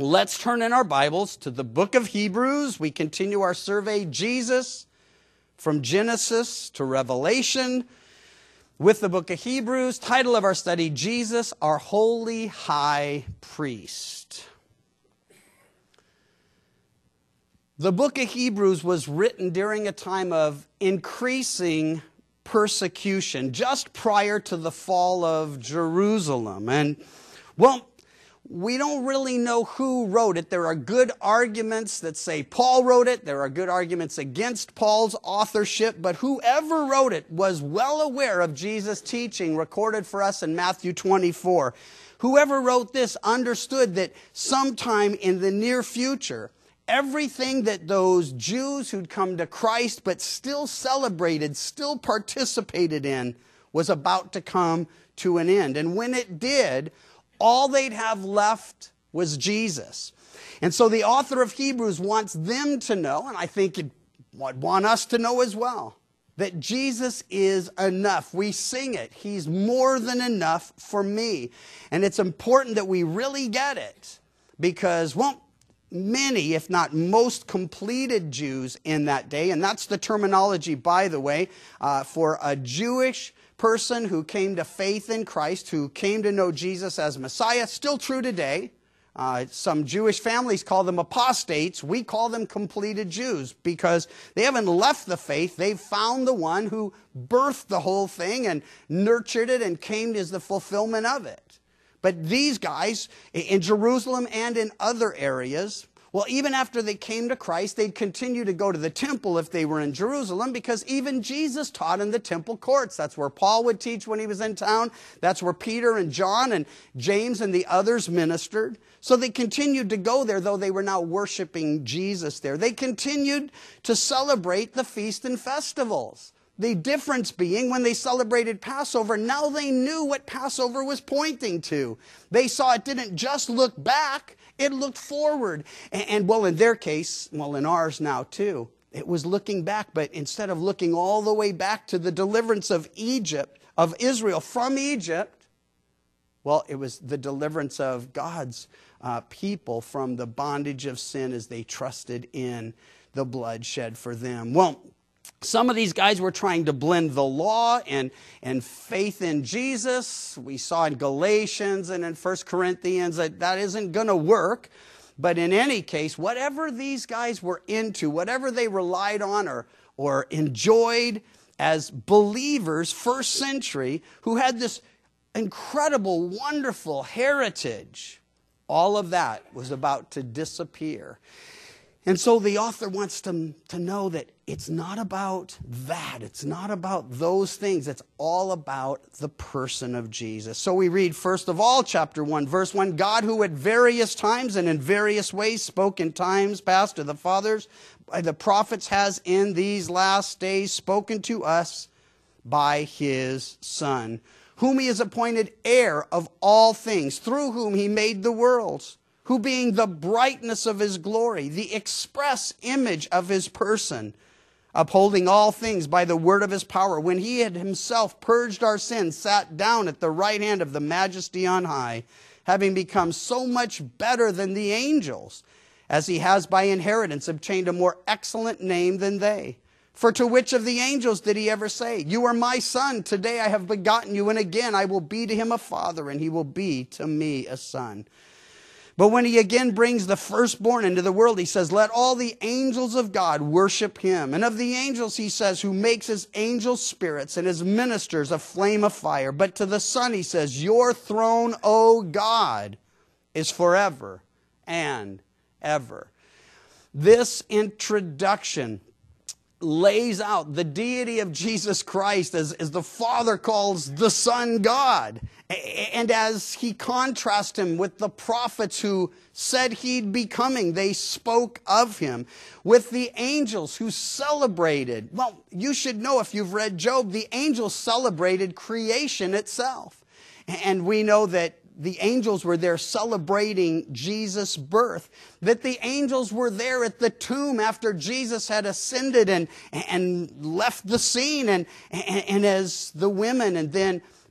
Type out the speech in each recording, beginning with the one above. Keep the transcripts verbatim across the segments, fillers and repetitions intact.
let's turn in our Bibles to the book of Hebrews. We continue our survey, Jesus, from Genesis to Revelation, with the book of Hebrews. Title of our study, Jesus, our Holy High Priest. The book of Hebrews was written during a time of increasing persecution, just prior to the fall of Jerusalem. And, well, we don't really know who wrote it. There are good arguments that say Paul wrote it. There are good arguments against Paul's authorship. But whoever wrote it was well aware of Jesus' teaching recorded for us in Matthew twenty-four. Whoever wrote this understood that sometime in the near future, everything that those Jews who'd come to Christ but still celebrated, still participated in, was about to come to an end. And when it did, all they'd have left was Jesus. And so the author of Hebrews wants them to know, and I think it would want us to know as well, that Jesus is enough. We sing it. He's more than enough for me. And it's important that we really get it because, well, many, if not most, completed Jews in that day, and that's the terminology, by the way, uh, for a Jewish person who came to faith in Christ, who came to know Jesus as Messiah, still true today. Uh, some Jewish families call them apostates. We call them completed Jews because they haven't left the faith. They've found the one who birthed the whole thing and nurtured it and came as the fulfillment of it. But these guys in Jerusalem and in other areas, well, even after they came to Christ, they'd continue to go to the temple if they were in Jerusalem because even Jesus taught in the temple courts. That's where Paul would teach when he was in town. That's where Peter and John and James and the others ministered. So they continued to go there, though they were now worshiping Jesus there. They continued to celebrate the feast and festivals. The difference being when they celebrated Passover, now they knew what Passover was pointing to. They saw it didn't just look back, it looked forward. And, and well, in their case, well, in ours now too, it was looking back. But instead of looking all the way back to the deliverance of Egypt, of Israel from Egypt, well, it was the deliverance of God's uh, people from the bondage of sin as they trusted in the blood shed for them. Well, some of these guys were trying to blend the law and, and faith in Jesus. We saw in Galatians and in First Corinthians that that isn't going to work. But in any case, whatever these guys were into, whatever they relied on or, or enjoyed as believers, first century, who had this incredible, wonderful heritage, all of that was about to disappear. And so the author wants them to know that it's not about that. It's not about those things. It's all about the person of Jesus. So we read, first of all, chapter one, verse one, God who at various times and in various ways spoke in times past to the fathers by the prophets has in these last days spoken to us by his Son, whom he has appointed heir of all things, through whom he made the worlds, who being the brightness of his glory, the express image of his person, upholding all things by the word of his power, when he had himself purged our sins, sat down at the right hand of the majesty on high, having become so much better than the angels, as he has by inheritance obtained a more excellent name than they. For to which of the angels did he ever say, you are my son, today I have begotten you, and again I will be to him a father, and he will be to me a son. But when he again brings the firstborn into the world, he says, let all the angels of God worship him. And of the angels, he says, who makes his angels spirits and his ministers a flame of fire. But to the Son, he says, your throne, O God, is forever and ever. This introduction lays out the deity of Jesus Christ as, as the Father calls the Son God. And as he contrasts him with the prophets who said he'd be coming, they spoke of him. With the angels who celebrated, well, you should know if you've read Job, the angels celebrated creation itself. And we know that the angels were there celebrating Jesus' birth, that the angels were there at the tomb after Jesus had ascended and, and left the scene, and, and, and as the women and then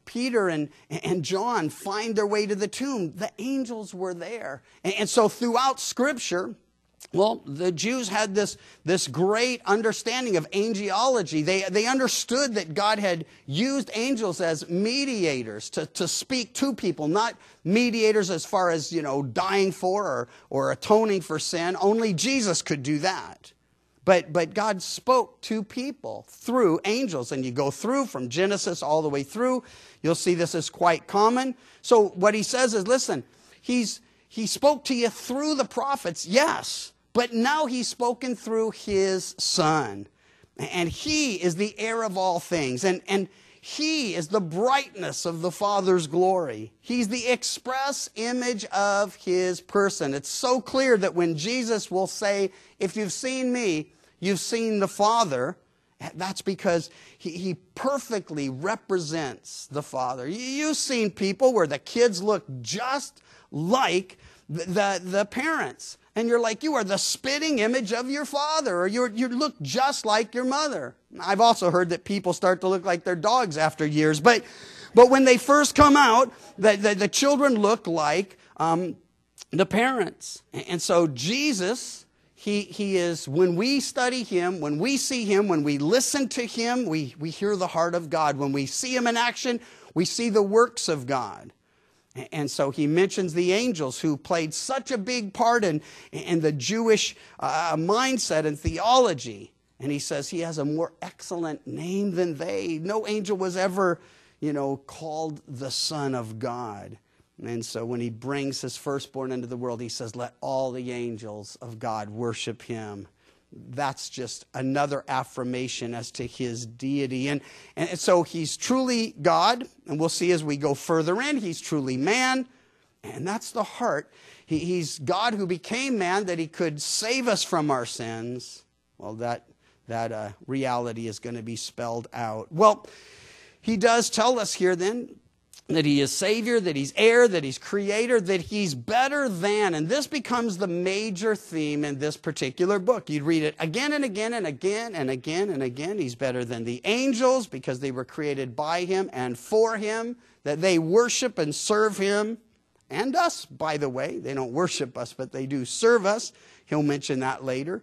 Peter and, and John find their way to the tomb, the angels were there. And, and so throughout Scripture, well, the Jews had this, this great understanding of angelology. They, they understood that God had used angels as mediators to, to speak to people, not mediators as far as, you know, dying for or, or atoning for sin. Only Jesus could do that. But, but God spoke to people through angels. And you go through from Genesis all the way through, you'll see this is quite common. So what he says is, listen, he's... He spoke to you through the prophets, yes, but now he's spoken through his Son. And he is the heir of all things. And, and he is the brightness of the Father's glory. He's the express image of his person. It's so clear that when Jesus will say, if you've seen me, you've seen the Father, that's because he, he perfectly represents the Father. You've seen people where the kids look just like the, the, the parents. And you're like, you are the spitting image of your father, or you're, you look just like your mother. I've also heard that people start to look like their dogs after years. But, but when they first come out, the, the, the children look like um, the parents. And so Jesus, he, he is, when we study him, when we see him, when we listen to him, we, we hear the heart of God. When we see him in action, we see the works of God. And so he mentions the angels who played such a big part in, in the Jewish uh, mindset and theology. And he says he has a more excellent name than they. No angel was ever, you know, called the Son of God. And so when he brings his firstborn into the world, he says, let all the angels of God worship him. That's just another affirmation as to his deity. And, and so he's truly God, and we'll see as we go further in, he's truly man, and that's the heart. He, he's God who became man that he could save us from our sins. Well, that, that uh, reality is going to be spelled out. Well, he does tell us here then that he is Savior, that he's heir, that he's creator, that he's better than. And this becomes the major theme in this particular book. You'd read it again and again and again and again and again. He's better than the angels because they were created by him and for him, that they worship and serve him. And us, by the way. They don't worship us, but they do serve us. He'll mention that later.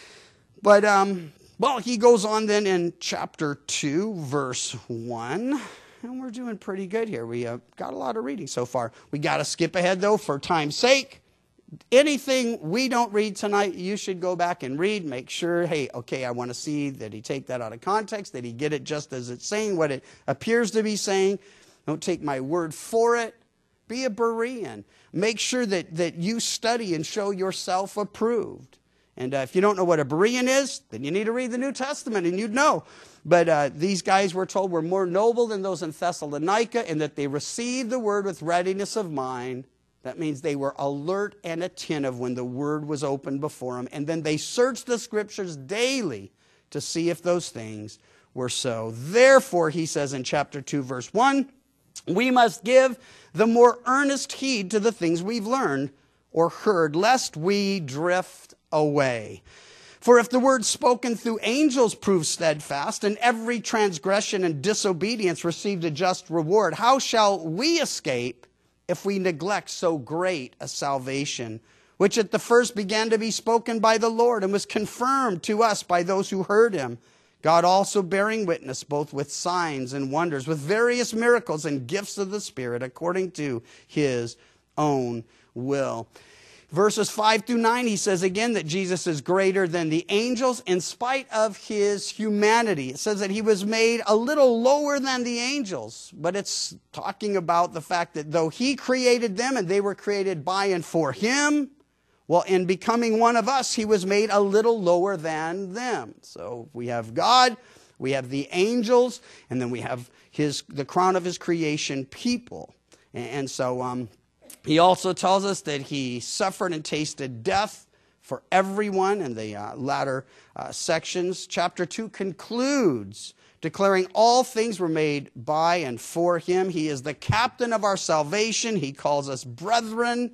But, um, well, he goes on then in chapter two, verse one. And we're doing pretty good here. We uh, got a lot of reading so far. We got to skip ahead, though, for time's sake. Anything we don't read tonight, you should go back and read. Make sure, hey, okay, I want to see that he take that out of context, that he get it just as it's saying, what it appears to be saying. Don't take my word for it. Be a Berean. Make sure that, that you study and show yourself approved. And uh, if you don't know what a Berean is, then you need to read the New Testament and you'd know. But uh, these guys, we're told, were more noble than those in Thessalonica in that they received the word with readiness of mind. That means they were alert and attentive when the word was opened before them. And then they searched the scriptures daily to see if those things were so. Therefore, he says in chapter two, verse one, we must give the more earnest heed to the things we've learned or heard, lest we drift away. For if the word spoken through angels proved steadfast, and every transgression and disobedience received a just reward, how shall we escape if we neglect so great a salvation, which at the first began to be spoken by the Lord and was confirmed to us by those who heard him, God also bearing witness both with signs and wonders, with various miracles and gifts of the Spirit, according to his own will. Verses five through nine, he says again that Jesus is greater than the angels in spite of his humanity. It says that he was made a little lower than the angels, but it's talking about the fact that though he created them and they were created by and for him, well, in becoming one of us, he was made a little lower than them. So we have God, we have the angels, and then we have his the crown of his creation, people. And so um, he also tells us that he suffered and tasted death for everyone in the uh, latter uh, sections. Chapter two concludes declaring all things were made by and for him. He is the captain of our salvation. He calls us brethren.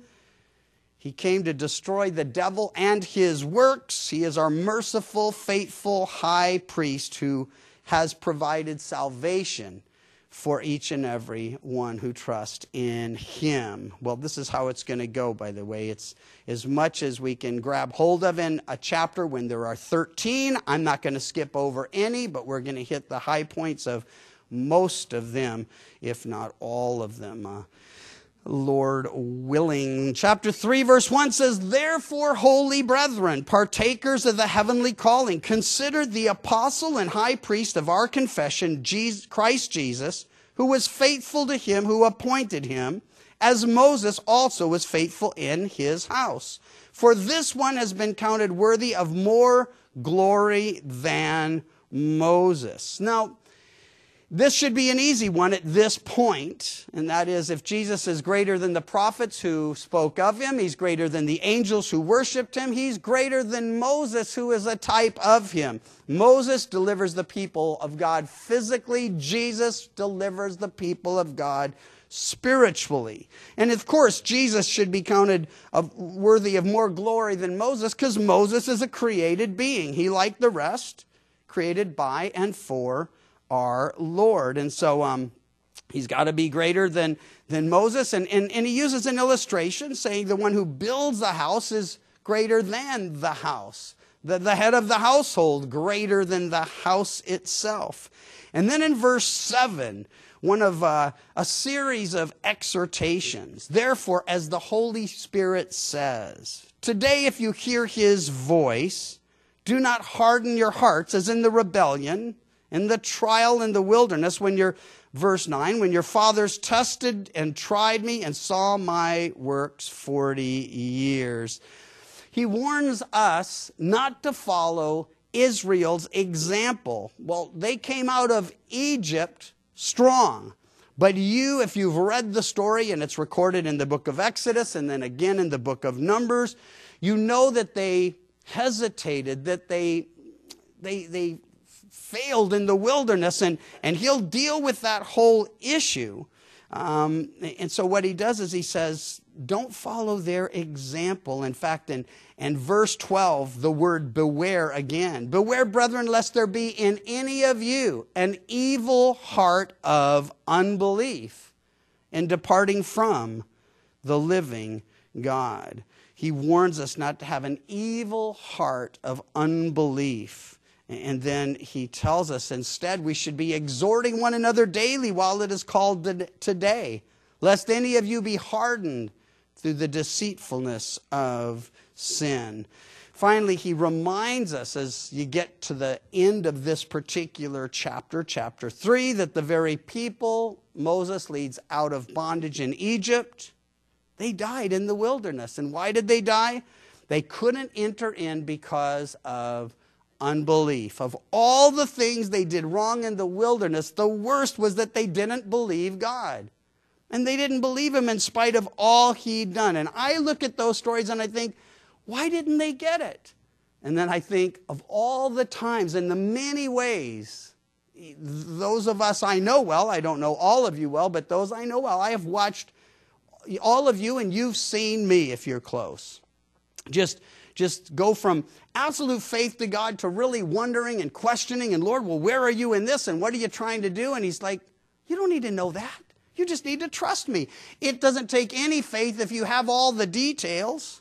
He came to destroy the devil and his works. He is our merciful, faithful high priest who has provided salvation for each and every one who trusts in him. Well, this is how it's going to go, by the way. It's as much as we can grab hold of in a chapter when there are thirteen. I'm not going to skip over any, but we're going to hit the high points of most of them, if not all of them. Uh, Lord willing. Chapter three, verse one says, "Therefore, holy brethren, partakers of the heavenly calling, consider the apostle and high priest of our confession, Jesus, Christ Jesus, who was faithful to him who appointed him, as Moses also was faithful in his house. For this one has been counted worthy of more glory than Moses." Now, this should be an easy one at this point, and that is, if Jesus is greater than the prophets who spoke of him, he's greater than the angels who worshiped him, he's greater than Moses, who is a type of him. Moses delivers the people of God physically. Jesus delivers the people of God spiritually. And of course, Jesus should be counted of, worthy of more glory than Moses, because Moses is a created being. He, like the rest, created by and for our Lord. And so um, he's got to be greater than, than Moses. And, and, and he uses an illustration saying the one who builds the house is greater than the house. The, the head of the household greater than the house itself. And then in verse seven, one of uh, a series of exhortations. "Therefore, as the Holy Spirit says, today if you hear his voice, do not harden your hearts as in the rebellion, in the trial in the wilderness, when your," verse nine, "when your fathers tested and tried me and saw my works forty years. He warns us not to follow Israel's example. Well, they came out of Egypt strong. But you, if you've read the story, and it's recorded in the book of Exodus and then again in the book of Numbers, you know that they hesitated, that they, they, they failed in the wilderness, and, and he'll deal with that whole issue. Um, and so what he does is he says, don't follow their example. In fact, in, in verse twelve, the word beware again. "Beware, brethren, lest there be in any of you an evil heart of unbelief in departing from the living God." He warns us not to have an evil heart of unbelief. And then he tells us instead we should be exhorting one another daily while it is called today, lest any of you be hardened through the deceitfulness of sin. Finally, he reminds us as you get to the end of this particular chapter, chapter three, that the very people Moses leads out of bondage in Egypt, they died in the wilderness. And why did they die? They couldn't enter in because of unbelief. Of all the things they did wrong in the wilderness, the worst was that they didn't believe God. And they didn't believe him in spite of all he'd done. And I look at those stories and I think, why didn't they get it? And then I think of all the times and the many ways, those of us I know well, I don't know all of you well, but those I know well, I have watched all of you, and you've seen me if you're close. Just Just go from absolute faith to God to really wondering and questioning, and Lord, well, where are you in this, and what are you trying to do? And he's like, you don't need to know that. You just need to trust me. It doesn't take any faith if you have all the details.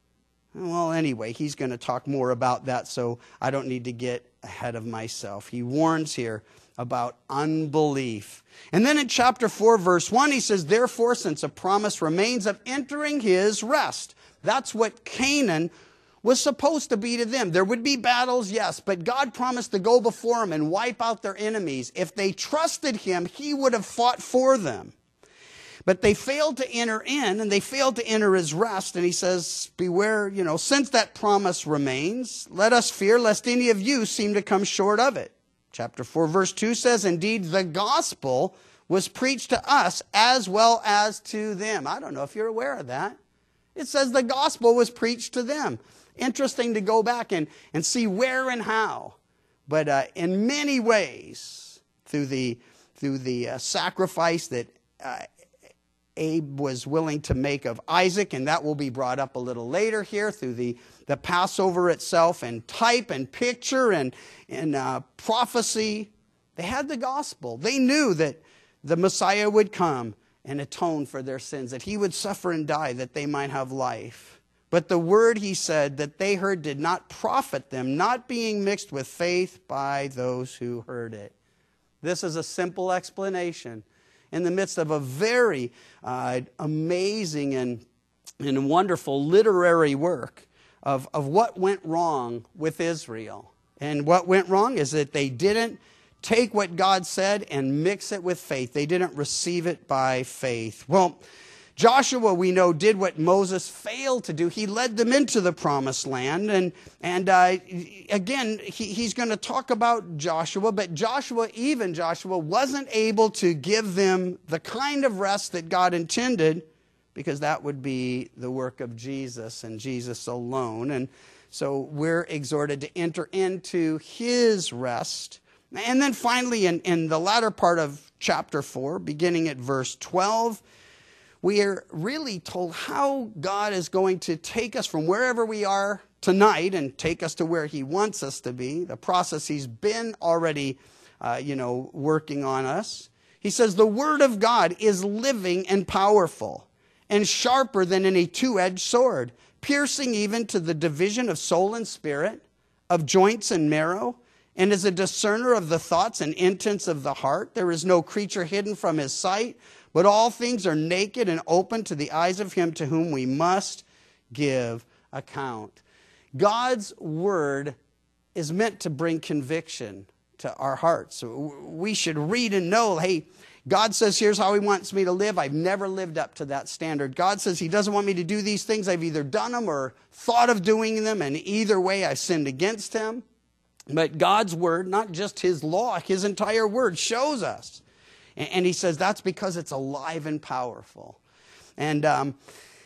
Well, anyway, he's going to talk more about that, so I don't need to get ahead of myself. He warns here about unbelief. And then in chapter four, verse one, he says, "Therefore, since a promise remains of entering his rest." That's what Canaan was supposed to be to them. There would be battles, yes, but God promised to go before them and wipe out their enemies. If they trusted him, he would have fought for them. But they failed to enter in, and they failed to enter his rest. And he says, beware, you know, since that promise remains, let us fear lest any of you seem to come short of it. Chapter four, verse two says, "Indeed, the gospel was preached to us as well as to them." I don't know if you're aware of that. It says the gospel was preached to them. Interesting to go back and, and see where and how. But uh, in many ways, through the, through the uh, sacrifice that uh, Abe was willing to make of Isaac, and that will be brought up a little later here, through the, the Passover itself, and type and picture and, and uh, prophecy, they had the gospel. They knew that the Messiah would come and atone for their sins, that he would suffer and die that they might have life. But the word, he said, that they heard did not profit them, not being mixed with faith by those who heard it. This is a simple explanation in the midst of a very uh, amazing and, and wonderful literary work of, of what went wrong with Israel. And what went wrong is that they didn't take what God said and mix it with faith. They didn't receive it by faith. Well, Joshua, we know, did what Moses failed to do. He led them into the promised land. And, and uh, again, he, he's going to talk about Joshua. But Joshua, even Joshua, wasn't able to give them the kind of rest that God intended, because that would be the work of Jesus and Jesus alone. And so we're exhorted to enter into his rest. And then finally, in, in the latter part of chapter four, beginning at verse twelve, we are really told how God is going to take us from wherever we are tonight and take us to where he wants us to be, the process he's been already, uh, you know, working on us. He says, the word of God is living and powerful and sharper than any two-edged sword, piercing even to the division of soul and spirit, of joints and marrow, and is a discerner of the thoughts and intents of the heart. There is no creature hidden from his sight, but all things are naked and open to the eyes of him to whom we must give account. God's word is meant to bring conviction to our hearts. We should read and know, hey, God says, here's how he wants me to live. I've never lived up to that standard. God says he doesn't want me to do these things. I've either done them or thought of doing them, and either way I've sinned against him. But God's word, not just his law, his entire word shows us. And he says that's because it's alive and powerful. And um,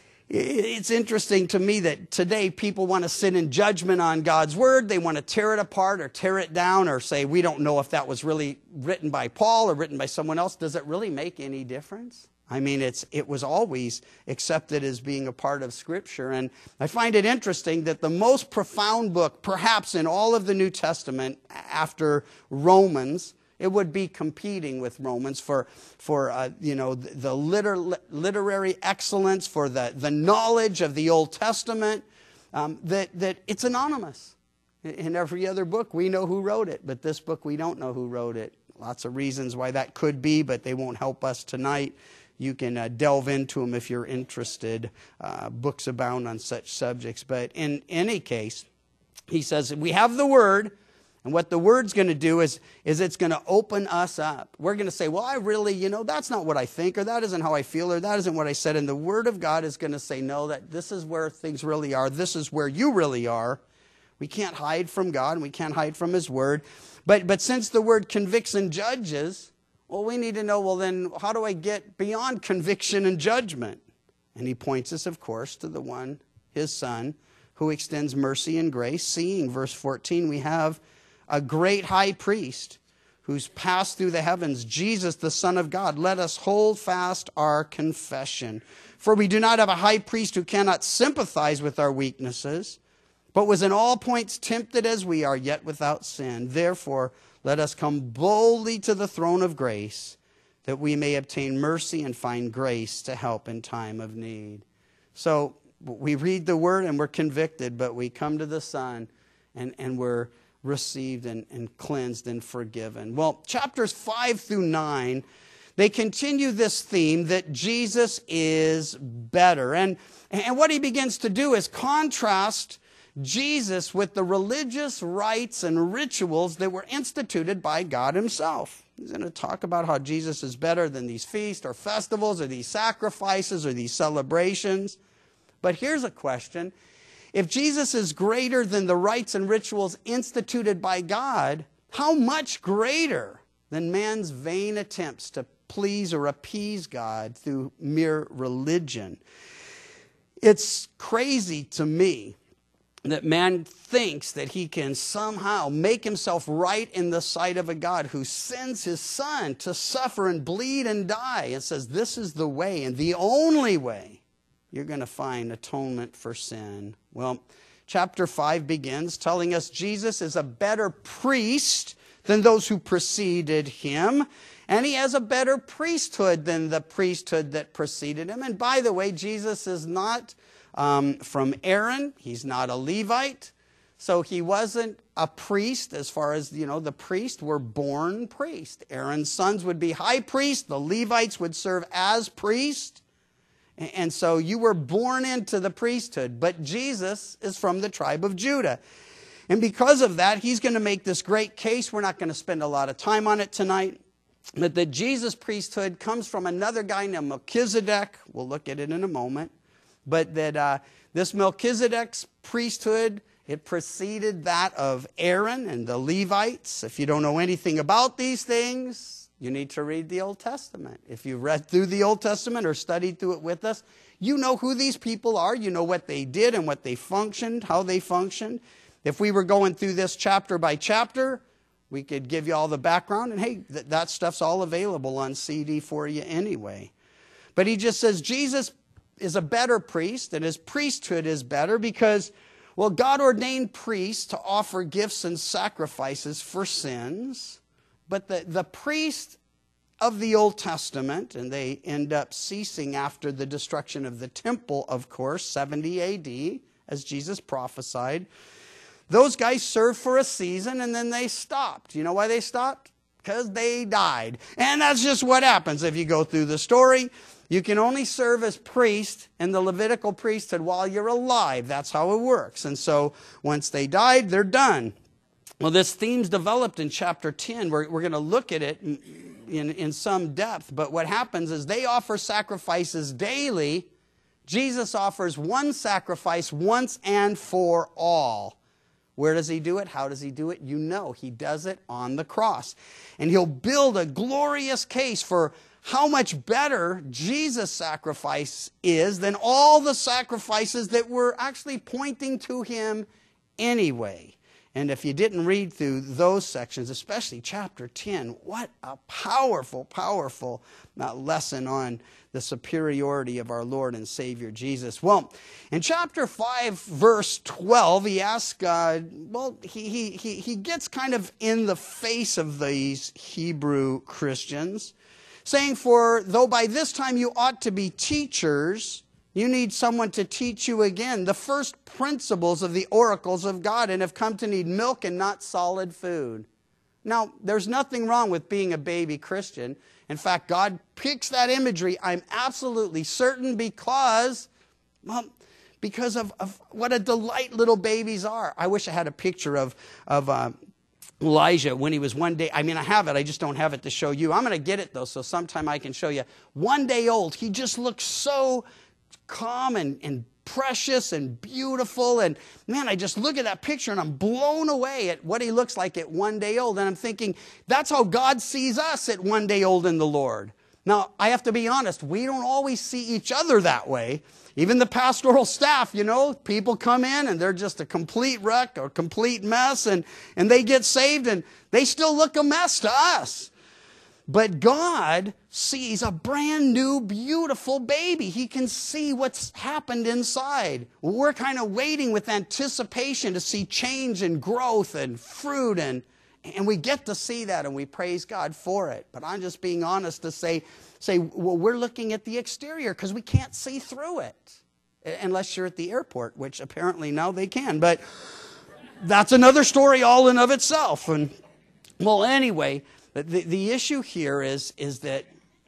it's interesting to me that today people want to sit in judgment on God's word. They want to tear it apart or tear it down or say, we don't know if that was really written by Paul or written by someone else. Does it really make any difference? I mean, it's it was always accepted as being a part of Scripture. And I find it interesting that the most profound book, perhaps in all of the New Testament after Romans, it would be competing with Romans for, for uh, you know, the, the liter, literary excellence, for the, the knowledge of the Old Testament, um, that, that it's anonymous. In every other book, we know who wrote it, but this book, we don't know who wrote it. Lots of reasons why that could be, but they won't help us tonight. You can uh, delve into them if you're interested. Uh, books abound on such subjects. But in any case, he says, we have the Word. And what the Word's going to do is, is it's going to open us up. We're going to say, well, I really, you know, that's not what I think, or that isn't how I feel, or that isn't what I said. And the Word of God is going to say, no, that this is where things really are. This is where you really are. We can't hide from God, and we can't hide from his Word. But, but since the Word convicts and judges, well, we need to know, well, then how do I get beyond conviction and judgment? And he points us, of course, to the one, his Son, who extends mercy and grace. Seeing, verse fourteen, we have a great high priest who's passed through the heavens, Jesus, the Son of God. Let us hold fast our confession. For we do not have a high priest who cannot sympathize with our weaknesses, but was in all points tempted as we are, yet without sin. Therefore, let us come boldly to the throne of grace, that we may obtain mercy and find grace to help in time of need. So we read the Word and we're convicted, but we come to the Son and, and we're received and, and cleansed and forgiven. Well, chapters five through nine, they continue this theme that Jesus is better. And, and what he begins to do is contrast Jesus with the religious rites and rituals that were instituted by God himself. He's going to talk about how Jesus is better than these feasts or festivals or these sacrifices or these celebrations. But here's a question. If Jesus is greater than the rites and rituals instituted by God, how much greater than man's vain attempts to please or appease God through mere religion? It's crazy to me that man thinks that he can somehow make himself right in the sight of a God who sends his Son to suffer and bleed and die and says, this is the way and the only way you're going to find atonement for sin. Well, chapter five begins telling us Jesus is a better priest than those who preceded him. And he has a better priesthood than the priesthood that preceded him. And by the way, Jesus is not um, from Aaron. He's not a Levite. So he wasn't a priest as far as, you know, the priests were born priests. Aaron's sons would be high priests. The Levites would serve as priests. And so you were born into the priesthood. But Jesus is from the tribe of Judah. And because of that, he's going to make this great case. We're not going to spend a lot of time on it tonight. But the Jesus priesthood comes from another guy named Melchizedek. We'll look at it in a moment. But that uh, this Melchizedek's priesthood, it preceded that of Aaron and the Levites. If you don't know anything about these things, you need to read the Old Testament. If you've read through the Old Testament or studied through it with us, you know who these people are. You know what they did and what they functioned, how they functioned. If we were going through this chapter by chapter, we could give you all the background. And hey, th- that stuff's all available on C D for you anyway. But he just says Jesus is a better priest, and his priesthood is better because, well, God ordained priests to offer gifts and sacrifices for sins. But the, the priest of the Old Testament, and they end up ceasing after the destruction of the temple, of course, seventy A D, as Jesus prophesied. Those guys served for a season and then they stopped. You know why they stopped? Because they died. And that's just what happens if you go through the story. You can only serve as priest in the Levitical priesthood while you're alive. That's how it works. And so once they died, they're done. Well, this theme's developed in chapter ten. We're, we're going to look at it in, in, in some depth. But what happens is they offer sacrifices daily. Jesus offers one sacrifice once and for all. Where does he do it? How does he do it? You know, he does it on the cross. And he'll build a glorious case for how much better Jesus' sacrifice is than all the sacrifices that were actually pointing to him anyway. And if you didn't read through those sections, especially chapter ten, what a powerful, powerful uh, lesson on the superiority of our Lord and Savior Jesus. Well, in chapter five, verse twelve, he asks, uh, well, he, he, he, he gets kind of in the face of these Hebrew Christians, saying, for though by this time you ought to be teachers, you need someone to teach you again the first principles of the oracles of God and have come to need milk and not solid food. Now, there's nothing wrong with being a baby Christian. In fact, God picks that imagery, I'm absolutely certain, because, well, because of, of what a delight little babies are. I wish I had a picture of, of uh, Elijah when he was one day. I mean, I have it. I just don't have it to show you. I'm going to get it, though, so sometime I can show you. One day old, he just looks so calm and, and precious and beautiful. And man, I just look at that picture and I'm blown away at what he looks like at one day old. And I'm thinking, that's how God sees us at one day old in the Lord. Now, I have to be honest, we don't always see each other that way. Even the pastoral staff, you know, people come in and they're just a complete wreck or a complete mess, and, and they get saved and they still look a mess to us. But God sees a brand new, beautiful baby. He can see what's happened inside. We're kind of waiting with anticipation to see change and growth and fruit, and, and we get to see that, and we praise God for it. But I'm just being honest to say, say well, we're looking at the exterior because we can't see through it. Unless you're at the airport, which apparently now they can. But that's another story all in of itself. And well, anyway, the, the issue here is, is that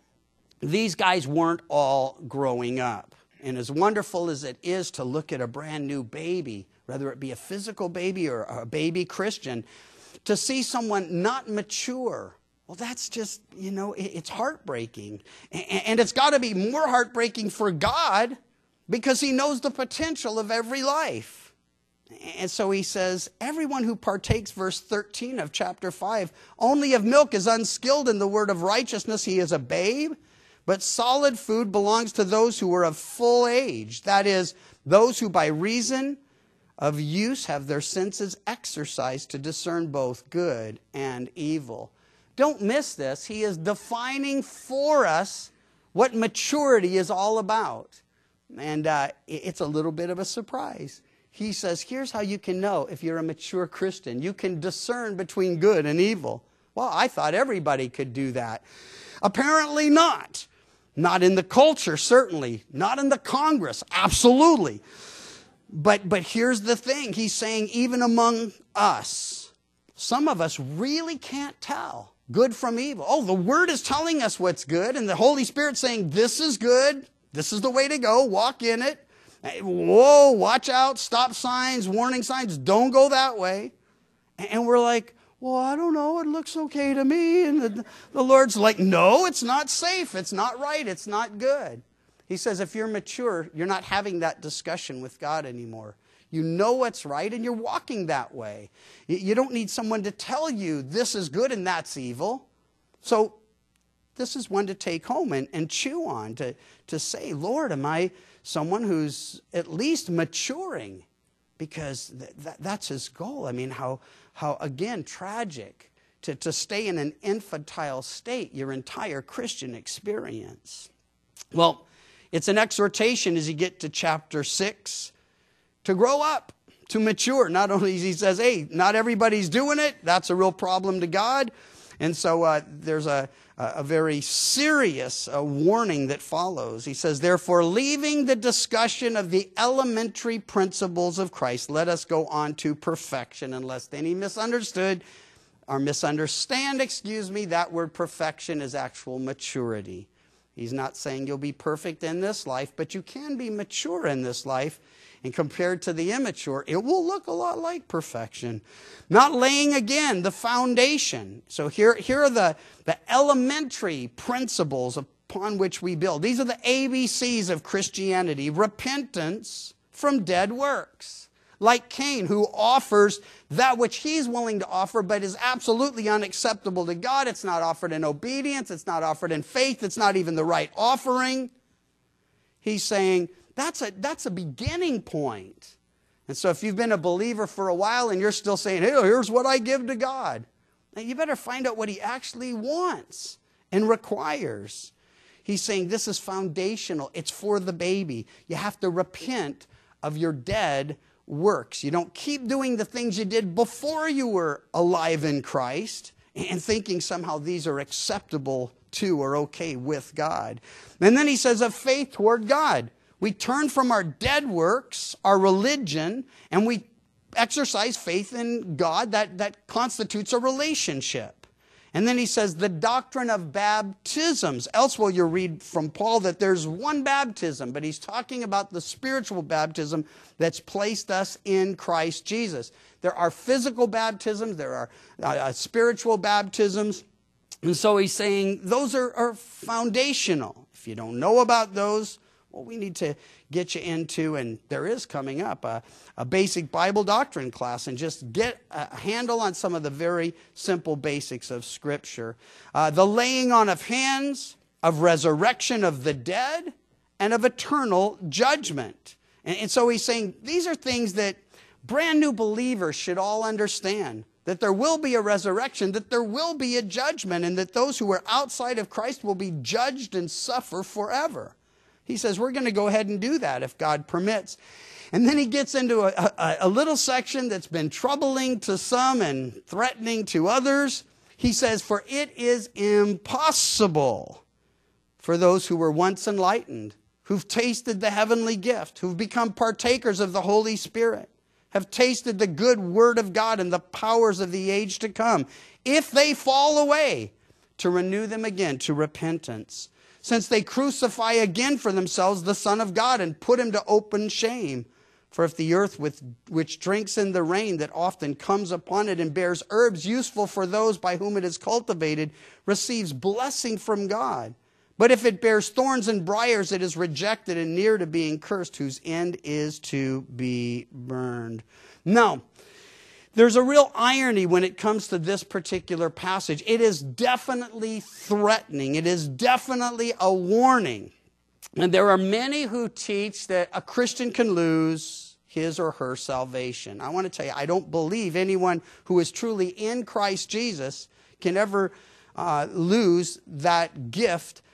these guys weren't all growing up. And as wonderful as it is to look at a brand new baby, whether it be a physical baby or a baby Christian, to see someone not mature, well, that's just, you know, it's heartbreaking. And it's got to be more heartbreaking for God because he knows the potential of every life. And so he says, everyone who partakes, verse thirteen of chapter five, only of milk is unskilled in the word of righteousness. He is a babe. But solid food belongs to those who are of full age. That is, those who by reason of use have their senses exercised to discern both good and evil. Don't miss this. He is defining for us what maturity is all about. And uh, it's a little bit of a surprise. he says, here's how you can know if you're a mature Christian. You can discern between good and evil. Well, I thought everybody could do that. Apparently not. Not in the culture, certainly. Not in the Congress, absolutely. But, but here's the thing. He's saying even among us, some of us really can't tell good from evil. Oh, the Word is telling us what's good, and the Holy Spirit's saying this is good. This is the way to go. Walk in it. Whoa, watch out. Stop signs, warning signs. Don't go that way. And we're like, well, I don't know. It looks okay to me. And the, the Lord's like, no, it's not safe. It's not right. It's not good. He says if you're mature, you're not having that discussion with God anymore. You know what's right and you're walking that way. You, you don't need someone to tell you this is good and that's evil. So this is one to take home and, and chew on, to, to say, Lord, am I someone who's at least maturing? Because th- th- that's his goal. I mean, how, how again, tragic to, to stay in an infantile state your entire Christian experience. Well, it's an exhortation as you get to chapter six to grow up, to mature. Not only he says, hey, not everybody's doing it. That's a real problem to God. And so uh, there's a, a very serious uh, warning that follows. He says, therefore, leaving the discussion of the elementary principles of Christ, let us go on to perfection, unless any misunderstood or misunderstand, excuse me, that word perfection is actual maturity. He's not saying you'll be perfect in this life, but you can be mature in this life. And compared to the immature, it will look a lot like perfection. Not laying, again, the foundation. So here, here are the, the elementary principles upon which we build. These are the A B Cs of Christianity. Repentance from dead works. Like Cain, who offers that which he's willing to offer, but is absolutely unacceptable to God. It's not offered in obedience. It's not offered in faith. It's not even the right offering. He's saying, That's a, that's a beginning point. And so if you've been a believer for a while and you're still saying, hey, here's what I give to God, now you better find out what he actually wants and requires. He's saying this is foundational. It's for the baby. You have to repent of your dead works. You don't keep doing the things you did before you were alive in Christ and thinking somehow these are acceptable to or okay with God. And then he says of faith toward God. We turn from our dead works, our religion, and we exercise faith in God. That, that constitutes a relationship. And then he says the doctrine of baptisms. Elsewhere you'll read from Paul that there's one baptism, but he's talking about the spiritual baptism that's placed us in Christ Jesus. There are physical baptisms, there are uh, spiritual baptisms. And so he's saying those are, are foundational. If you don't know about those, well, we need to get you into, and there is coming up, a, a basic Bible doctrine class and just get a handle on some of the very simple basics of Scripture. Uh, the laying on of hands, of resurrection of the dead, and of eternal judgment. And, and so he's saying these are things that brand new believers should all understand. That there will be a resurrection, that there will be a judgment, and that those who are outside of Christ will be judged and suffer forever. He says we're going to go ahead and do that if God permits. And then he gets into a, a, a little section that's been troubling to some and threatening to others. He says, for it is impossible for those who were once enlightened, who've tasted the heavenly gift, who've become partakers of the Holy Spirit, have tasted the good word of God and the powers of the age to come, if they fall away, to renew them again to repentance. Since they crucify again for themselves the Son of God and put him to open shame. For if the earth with, which drinks in the rain that often comes upon it and bears herbs useful for those by whom it is cultivated, receives blessing from God. But if it bears thorns and briars, it is rejected and near to being cursed, whose end is to be burned. Now, there's a real irony when it comes to this particular passage. It is definitely threatening. It is definitely a warning. And there are many who teach that a Christian can lose his or her salvation. I want to tell you, I don't believe anyone who is truly in Christ Jesus can ever uh, lose that gift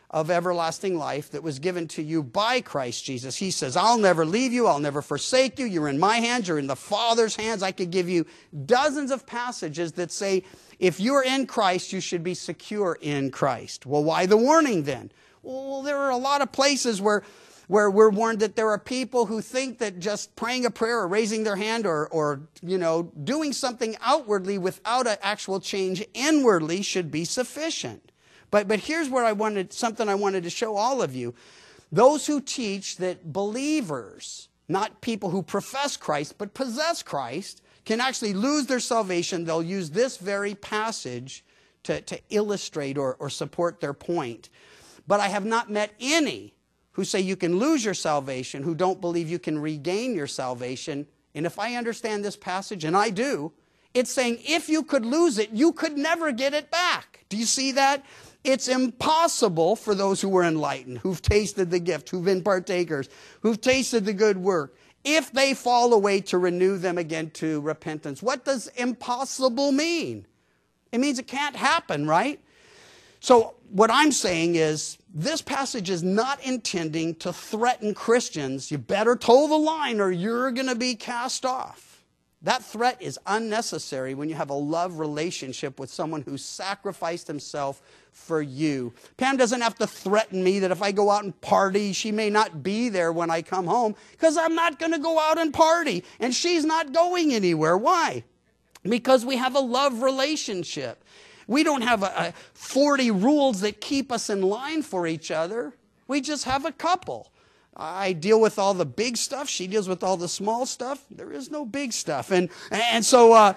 of everlasting life that was given to you by Christ Jesus. He says, I'll never leave you. I'll never forsake you. You're in my hands. You're in the Father's hands. I could give you dozens of passages that say, if you're in Christ, you should be secure in Christ. Well, why the warning then? Well, there are a lot of places where, where we're warned that there are people who think that just praying a prayer or raising their hand or, or you know, doing something outwardly without an actual change inwardly should be sufficient. But, but here's where I wanted, something I wanted to show all of you. Those who teach that believers, not people who profess Christ, but possess Christ, can actually lose their salvation, they'll use this very passage to, to illustrate or, or support their point. But I have not met any who say you can lose your salvation, who don't believe you can regain your salvation. And if I understand this passage, and I do, it's saying if you could lose it, you could never get it back. Do you see that? It's impossible for those who were enlightened, who've tasted the gift, who've been partakers, who've tasted the good work, if they fall away, to renew them again to repentance. What does impossible mean? It means it can't happen, right? So what I'm saying is this passage is not intending to threaten Christians. You better toe the line or you're going to be cast off. That threat is unnecessary when you have a love relationship with someone who sacrificed himself for you. Pam doesn't have to threaten me that if I go out and party, she may not be there when I come home, because I'm not going to go out and party, and she's not going anywhere. Why? Because we have a love relationship. We don't have a, a forty rules that keep us in line for each other. We just have a couple. I deal with all the big stuff. She deals with all the small stuff. There is no big stuff. And, and so, uh,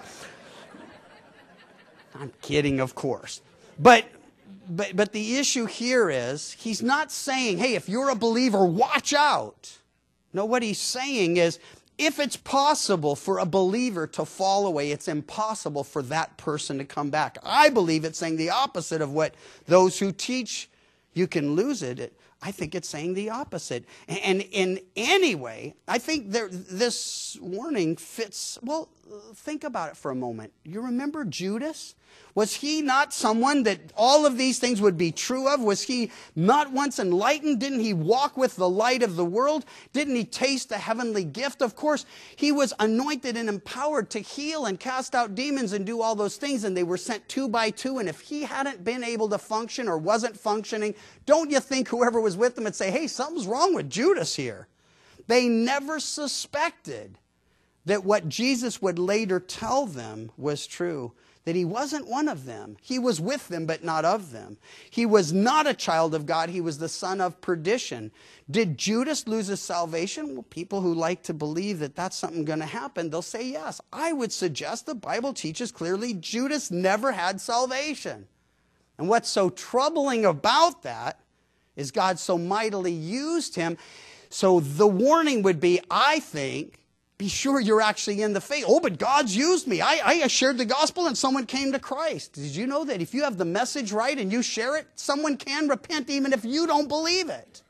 I'm kidding, of course. But, but, but the issue here is, he's not saying, hey, if you're a believer, watch out. No, what he's saying is, if it's possible for a believer to fall away, it's impossible for that person to come back. I believe it's saying the opposite of what those who teach you can lose it. it I think it's saying the opposite. And in any way, I think there, this warning fits. Well, think about it for a moment. You remember Judas? Was he not someone that all of these things would be true of? Was he not once enlightened? Didn't he walk with the light of the world? Didn't he taste the heavenly gift? Of course, he was anointed and empowered to heal and cast out demons and do all those things, and they were sent two by two. And if he hadn't been able to function or wasn't functioning, don't you think whoever was with him would say, hey, something's wrong with Judas here? They never suspected that what Jesus would later tell them was true. That he wasn't one of them. He was with them, but not of them. He was not a child of God. He was the son of perdition. Did Judas lose his salvation? Well, people who like to believe that that's something going to happen, they'll say yes. I would suggest the Bible teaches clearly Judas never had salvation. And what's so troubling about that is God so mightily used him. So the warning would be, I think, be sure you're actually in the faith. Oh, but God's used me. I, I shared the gospel and someone came to Christ. Did you know that if you have the message right and you share it, someone can repent even if you don't believe it?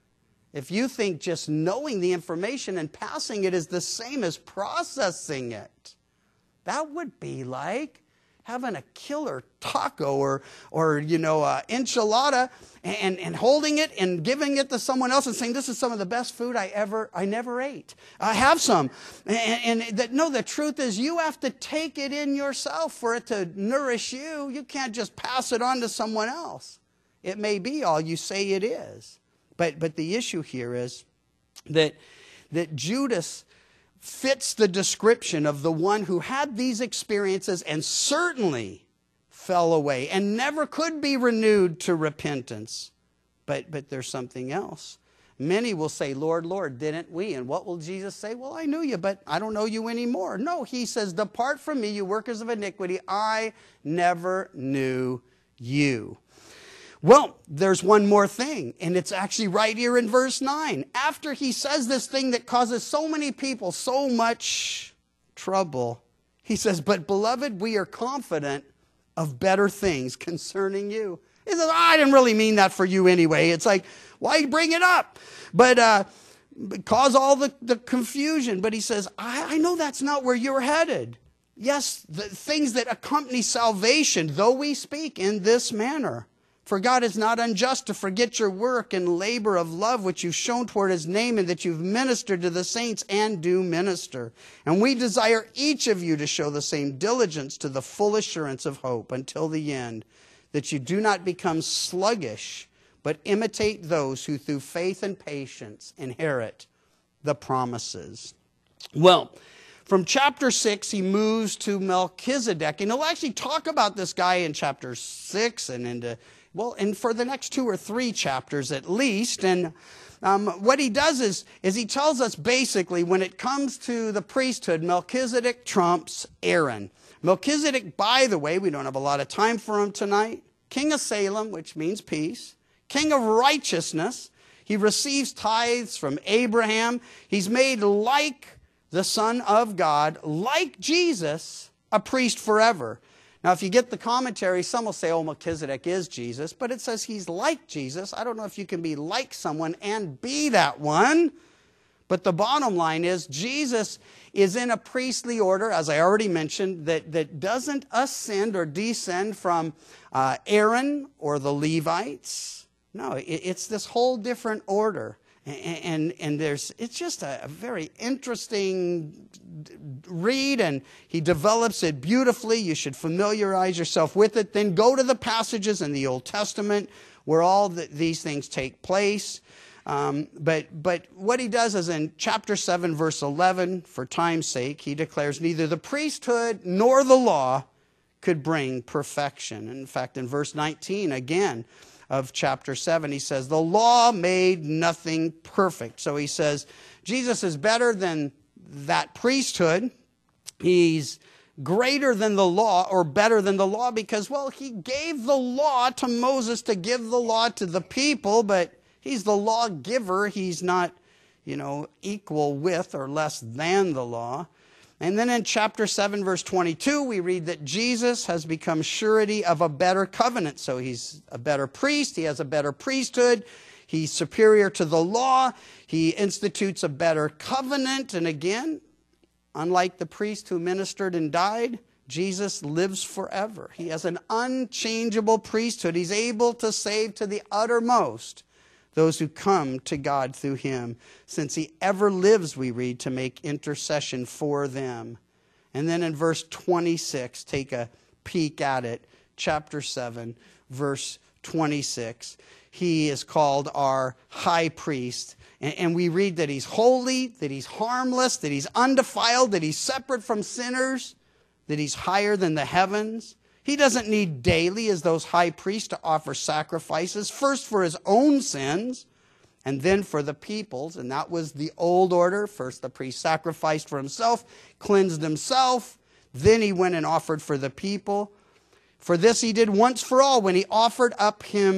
If you think just knowing the information and passing it is the same as processing it, that would be like having a killer taco or, or you know, uh, enchilada and, and holding it and giving it to someone else and saying, this is some of the best food I ever, I never ate. I have some. And, and that, no, the truth is you have to take it in yourself for it to nourish you. You can't just pass it on to someone else. It may be all you say it is. But, but the issue here is that, that Judas fits the description of the one who had these experiences and certainly fell away and never could be renewed to repentance. But, but there's something else. Many will say, Lord, Lord, didn't we? And what will Jesus say? Well, I knew you, but I don't know you anymore. No, he says, depart from me, you workers of iniquity. I never knew you. Well, there's one more thing, and it's actually right here in verse nine. After he says this thing that causes so many people so much trouble, he says, but beloved, we are confident of better things concerning you. He says, oh, I didn't really mean that for you anyway. It's like, why bring it up? But uh, cause all the, the confusion. But he says, I, I know that's not where you're headed. Yes, the things that accompany salvation, though we speak in this manner. For God is not unjust to forget your work and labor of love which you've shown toward his name, and that you've ministered to the saints and do minister. And we desire each of you to show the same diligence to the full assurance of hope until the end, that you do not become sluggish, but imitate those who through faith and patience inherit the promises. Well, from chapter six, he moves to Melchizedek, and he'll actually talk about this guy in chapter six and into, well, and for the next two or three chapters at least. And um, what he does is, is he tells us basically when it comes to the priesthood, Melchizedek trumps Aaron. Melchizedek, by the way, we don't have a lot of time for him tonight, king of Salem, which means peace, king of righteousness. He receives tithes from Abraham. He's made like the Son of God, like Jesus, a priest forever. Now, if you get the commentary, some will say, oh, Melchizedek is Jesus, but it says he's like Jesus. I don't know if you can be like someone and be that one. But the bottom line is Jesus is in a priestly order, as I already mentioned, that, that doesn't ascend or descend from uh, Aaron or the Levites. No, it, it's this whole different order. And, and, and there's, it's just a, a very interesting read, and he develops it beautifully. You should familiarize yourself with it. Then go to the passages in the Old Testament where all the, these things take place. Um, but, but what he does is in chapter seven, verse eleven, for time's sake, he declares neither the priesthood nor the law could bring perfection. In fact, in verse nineteen, again, of chapter seven, he says, the law made nothing perfect. So he says, Jesus is better than that priesthood. He's greater than the law, or better than the law, because, well, he gave the law to Moses to give the law to the people, but he's the lawgiver. He's not, you know, equal with or less than the law. And then in chapter seven, verse twenty-two, we read that Jesus has become surety of a better covenant. So he's a better priest. He has a better priesthood. He's superior to the law. He institutes a better covenant. And again, unlike the priest who ministered and died, Jesus lives forever. He has an unchangeable priesthood. He's able to save to the uttermost those who come to God through him, since he ever lives, we read, to make intercession for them. And then in verse twenty-six, take a peek at it, chapter seven, verse twenty-six. He is called our high priest. And, and we read that he's holy, that he's harmless, that he's undefiled, that he's separate from sinners, that he's higher than the heavens. He doesn't need daily, as those high priests, to offer sacrifices, first for his own sins, and then for the people's. And that was the old order. First the priest sacrificed for himself, cleansed himself. Then he went and offered for the people. For this he did once for all, when he offered up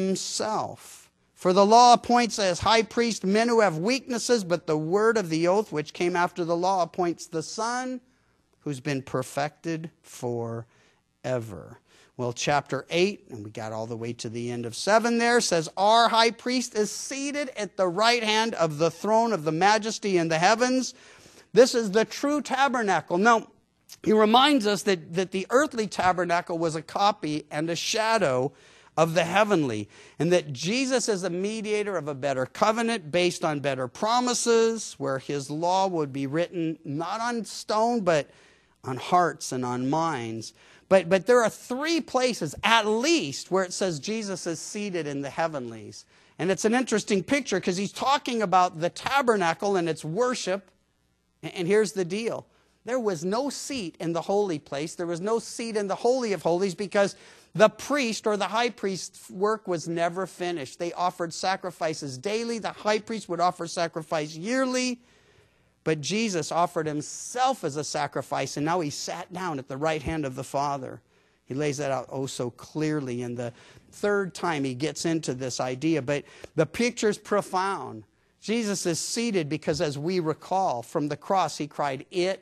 himself. For the law appoints as high priest men who have weaknesses, but the word of the oath which came after the law appoints the Son, who's been perfected forever. Ever. Well, chapter eight, and we got all the way to the end of seven there, says, our high priest is seated at the right hand of the throne of the majesty in the heavens. This is the true tabernacle. Now, he reminds us that, that the earthly tabernacle was a copy and a shadow of the heavenly, and that Jesus is a mediator of a better covenant based on better promises, where his law would be written not on stone, but on hearts and on minds. But, but there are three places, at least, where it says Jesus is seated in the heavenlies. And it's an interesting picture because he's talking about the tabernacle and its worship. And here's the deal. There was no seat in the holy place. There was no seat in the Holy of Holies because the priest or the high priest's work was never finished. They offered sacrifices daily. The high priest would offer sacrifice yearly. But Jesus offered himself as a sacrifice, and now he sat down at the right hand of the Father. He lays that out oh so clearly in the third time he gets into this idea. But the picture's profound. Jesus is seated because, as we recall, from the cross he cried, it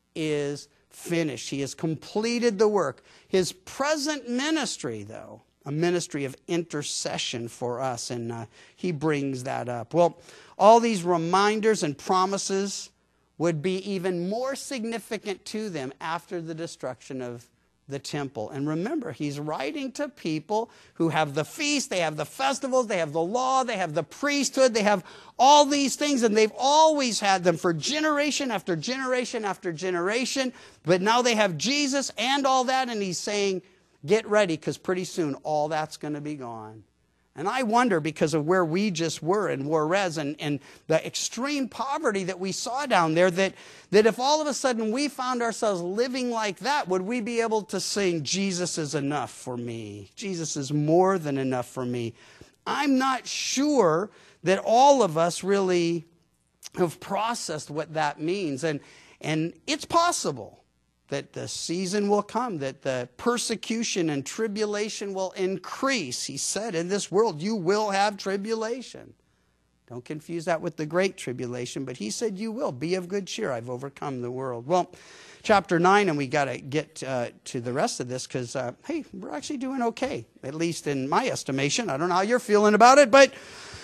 is finished. He has completed the work. His present ministry, though, a ministry of intercession for us, and uh, he brings that up. Well, all these reminders and promises would be even more significant to them after the destruction of the temple. And remember, he's writing to people who have the feast, they have the festivals, they have the law, they have the priesthood, they have all these things, and they've always had them for generation after generation after generation. But now they have Jesus and all that, and he's saying, get ready, because pretty soon all that's going to be gone. And I wonder, because of where we just were in Juarez and, and the extreme poverty that we saw down there, that, that if all of a sudden we found ourselves living like that, would we be able to sing, Jesus is enough for me? Jesus is more than enough for me. I'm not sure that all of us really have processed what that means. And, and it's possible that the season will come, that the persecution and tribulation will increase. He said, in this world you will have tribulation. Don't confuse that with the great tribulation, but he said you will. Be of good cheer. I've overcome the world. Well, chapter nine, and we got to get uh, to the rest of this because, uh, hey, we're actually doing okay, at least in my estimation. I don't know how you're feeling about it, but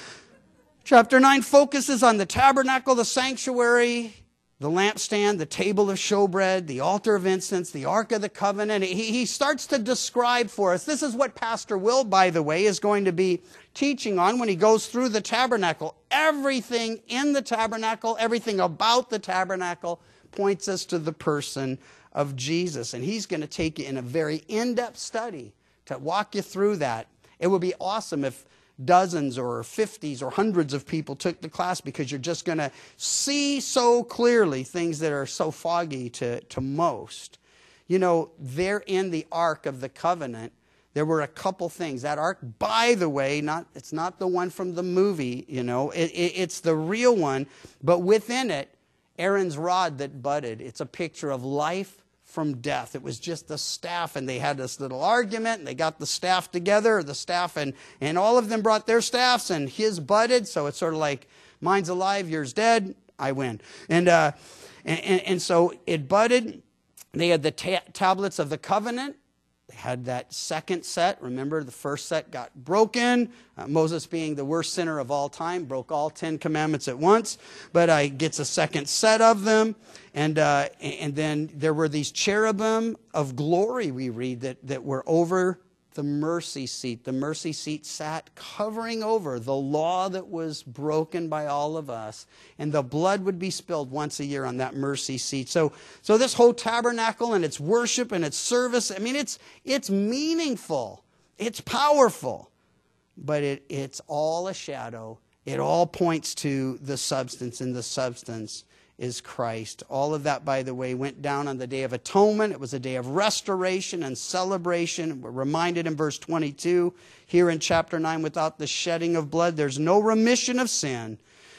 chapter nine focuses on the tabernacle, the sanctuary, the lampstand, the table of showbread, the altar of incense, the Ark of the Covenant. He, he starts to describe for us. This is what Pastor Will, by the way, is going to be teaching on when he goes through the tabernacle. Everything in the tabernacle, everything about the tabernacle points us to the person of Jesus. And he's going to take you in a very in-depth study to walk you through that. It would be awesome if dozens or fifties or hundreds of people took the class, because you're just going to see so clearly things that are so foggy to, to most. You know, there in the Ark of the Covenant, there were a couple things. That ark, by the way, not it's not the one from the movie, you know, it, it, it's the real one, but within it, Aaron's rod that budded. It's a picture of life from death. It was just the staff, and they had this little argument, and they got the staff together, the staff, and, and all of them brought their staffs, and his budded, so it's sort of like, mine's alive, yours dead, I win. And, uh, and, and, and so it budded. They had the ta tablets of the covenant. They had that second set. Remember, the first set got broken. Uh, Moses, being the worst sinner of all time, broke all Ten Commandments at once. But uh, he gets a second set of them. And uh, and then there were these cherubim of glory, we read, that, that were over the mercy seat. The mercy seat sat covering over the law that was broken by all of us. And the blood would be spilled once a year on that mercy seat. So, so this whole tabernacle and its worship and its service, I mean, it's, it's meaningful. It's powerful. But it, it's all a shadow. It all points to the substance, and the substance is Christ. All of that, by the way, went down on the Day of Atonement. It was a day of restoration and celebration. We're reminded in verse twenty-two, here in chapter nine, without the shedding of blood, there's no remission of sin.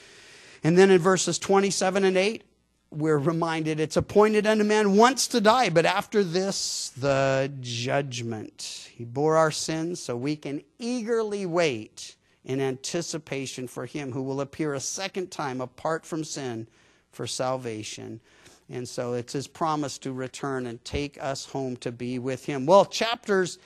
And then in verses twenty-seven and eight, we're reminded it's appointed unto man once to die, but after this, the judgment. He bore our sins so we can eagerly wait in anticipation for him who will appear a second time apart from sin for salvation. And so it's his promise to return and take us home to be with him. Well, chapters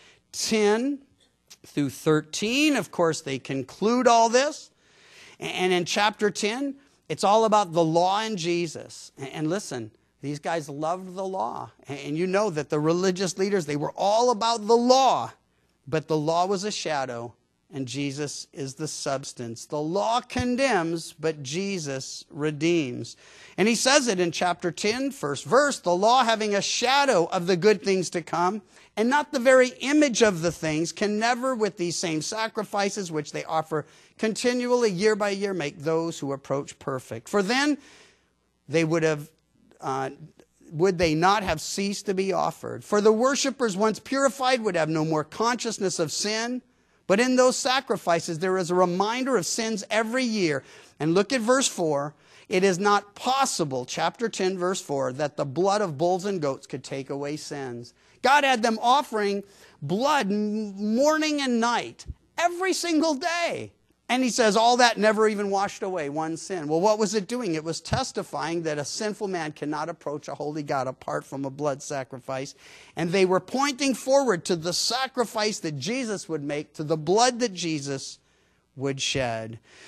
ten through thirteen, of course, they conclude all this. And in chapter ten, it's all about the law and Jesus. And listen, these guys loved the law. And you know that the religious leaders, they were all about the law. But the law was a shadow, and Jesus is the substance. The law condemns, but Jesus redeems. And he says it in chapter ten, first verse, the law having a shadow of the good things to come, and not the very image of the things, can never with these same sacrifices which they offer continually year by year make those who approach perfect. For then they would have, uh, would they not have ceased to be offered? For the worshipers once purified would have no more consciousness of sin. But in those sacrifices, there is a reminder of sins every year. And look at verse four. It is not possible, chapter ten, verse four, that the blood of bulls and goats could take away sins. God had them offering blood morning and night, every single day. And he says all that never even washed away one sin. Well, what was it doing? It was testifying that a sinful man cannot approach a holy God apart from a blood sacrifice. And they were pointing forward to the sacrifice that Jesus would make, to the blood that Jesus would shed.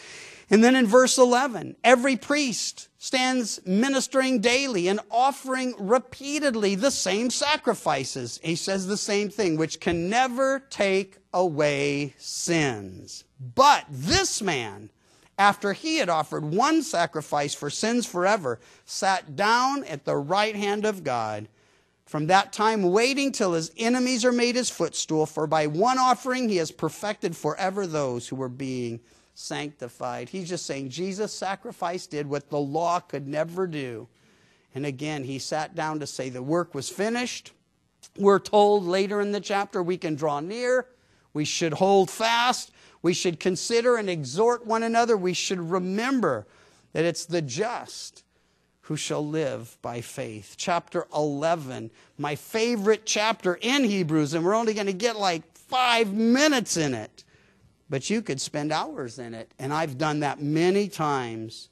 And then in verse eleven, every priest stands ministering daily and offering repeatedly the same sacrifices. He says the same thing, which can never take away sins. But this man, after he had offered one sacrifice for sins forever, sat down at the right hand of God, from that time waiting till his enemies are made his footstool. For by one offering he has perfected forever those who were being sanctified. He's just saying Jesus' sacrifice did what the law could never do. And again, he sat down to say the work was finished. We're told later in the chapter we can draw near, we should hold fast, we should consider and exhort one another, we should remember that it's the just who shall live by faith. Chapter eleven, my favorite chapter in Hebrews, and we're only going to get like five minutes in it. But you could spend hours in it, and I've done that many times.